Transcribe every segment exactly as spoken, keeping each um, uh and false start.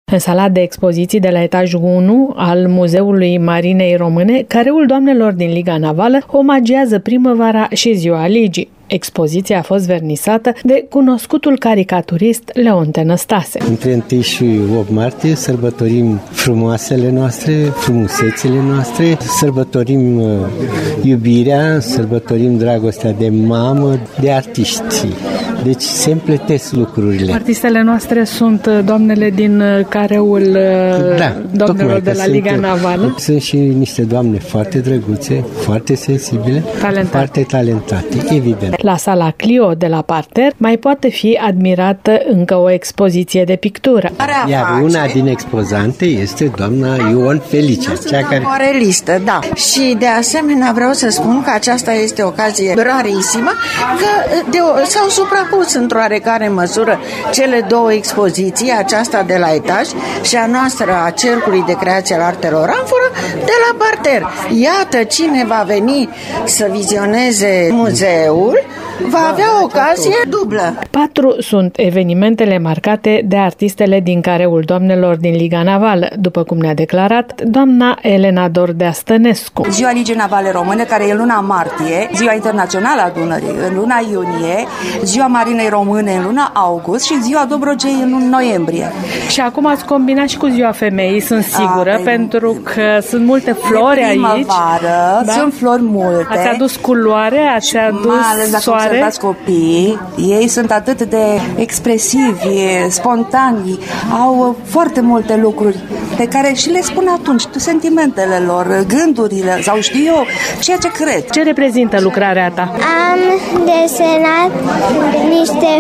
În sala de expoziții de la etajul unu al Muzeului Marinei Române, Careul Doamnelor din Liga Navală omagiază primăvara și Ziua Ligii. Expoziția a fost vernisată de cunoscutul caricaturist Leonte Năstase. Între întâi și opt martie sărbătorim frumoasele noastre, frumusețile noastre, sărbătorim iubirea, sărbătorim dragostea de mamă, de artiști. Deci se împletesc lucrurile. Artistele noastre sunt doamnele din Careul da, Doamnelor de la Liga sunt, Navală. Sunt și niște doamne foarte drăguțe, foarte sensibile, talentate. foarte talentate, evident. La sala Clio de la parter mai poate fi admirată încă o expoziție de pictură. Iar una din expozante este doamna Ion Felicia, cea care... Acuarelistă, da. Și de asemenea vreau să spun că aceasta este o ocazie rarisimă, că de o, s-au suprapus într-o oarecare măsură cele două expoziții, aceasta de la etaj și a noastră a Cercului de Creație al Artelor Amforă de la parter. Iată, cine va veni să vizioneze muzeul va avea o ocazie dublă. Patru sunt evenimentele marcate de artistele din Careul Doamnelor din Liga Navală, după cum ne-a declarat doamna Elena Dordea Stănescu. Ziua Ligii Navale Române, care e în luna martie, Ziua Internațională a Dunării în luna iunie, Ziua Marinei Române în luna august și Ziua Dobrogei în luna noiembrie. Și acum ați combinat și cu Ziua Femeii, sunt sigură, a, pentru că sunt multe flori aici. Da? Sunt flori multe. Ați adus culoare, ați adus soare. Observați copiii, ei sunt atât de expresivi, spontani, au foarte multe lucruri pe care și le spun atunci, sentimentele lor, gândurile, sau știu eu, ceea ce cred. Ce reprezintă lucrarea ta? Am desenat niște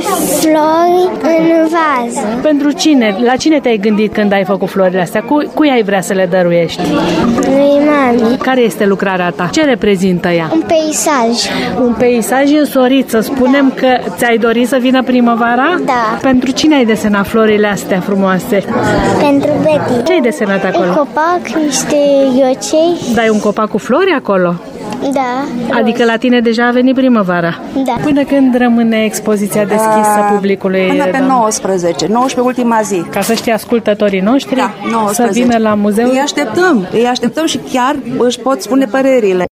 flori în vază. Pentru cine? La cine te-ai gândit când ai făcut florile astea? Cu, cui ai vrea să le dăruiești? Lui mami. Care este lucrarea ta? Ce reprezintă ea? Un peisaj. Un peisaj însorit. Să spunem că ți-ai dorit să vină primăvara? Da. Pentru cine ai desenat florile astea frumoase? Pentru Betty. Ce ai desenat acolo? Un copac, niște ghiocei. Dai un copac cu flori acolo? Da. Adică la tine deja a venit primăvara? Da. Până când rămâne expoziția deschisă uh, publicului? Până pe nouăsprezece, nouăsprezece ultima zi. Ca să știe ascultătorii noștri, da, nouăsprezece. Să vină la muzeu? Îi așteptăm, îi așteptăm și chiar își pot spune părerile.